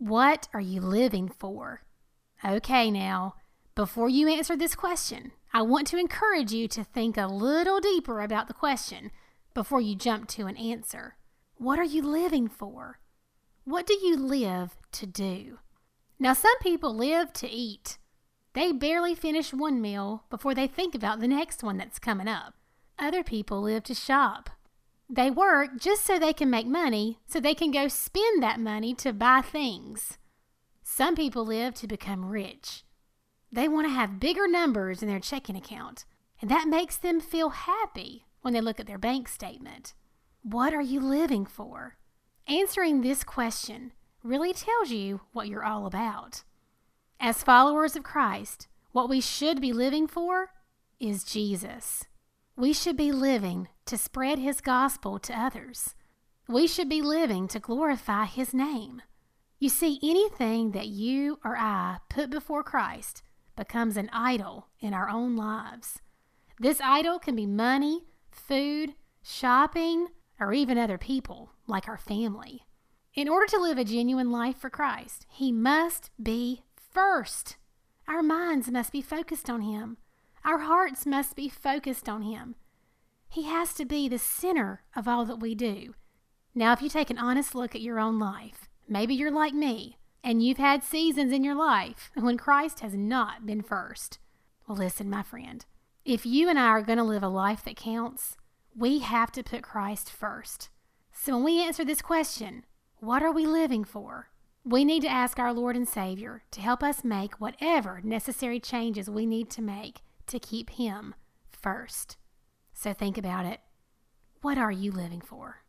What are you living for? Okay, now, before you answer this question, I want to encourage you to think a little deeper about the question before you jump to an answer. What are you living for? What do you live to do? Now, some people live to eat. They barely finish one meal before they think about the next one that's coming up. Other people live to shop. They work just so they can make money, so they can go spend that money to buy things. Some people live to become rich. They want to have bigger numbers in their checking account, and that makes them feel happy when they look at their bank statement. What are you living for? Answering this question really tells you what you're all about. As followers of Christ, what we should be living for is Jesus. We should be living to spread His gospel to others. We should be living to glorify His name. You see, anything that you or I put before Christ becomes an idol in our own lives. This idol can be money, food, shopping, or even other people, like our family. In order to live a genuine life for Christ, He must be first. Our minds must be focused on Him. Our hearts must be focused on Him. He has to be the center of all that we do. Now, if you take an honest look at your own life, maybe you're like me, and you've had seasons in your life when Christ has not been first. Well, listen, my friend, if you and I are going to live a life that counts, we have to put Christ first. So when we answer this question, what are we living for? We need to ask our Lord and Savior to help us make whatever necessary changes we need to make to keep Him first. So think about it. What are you living for?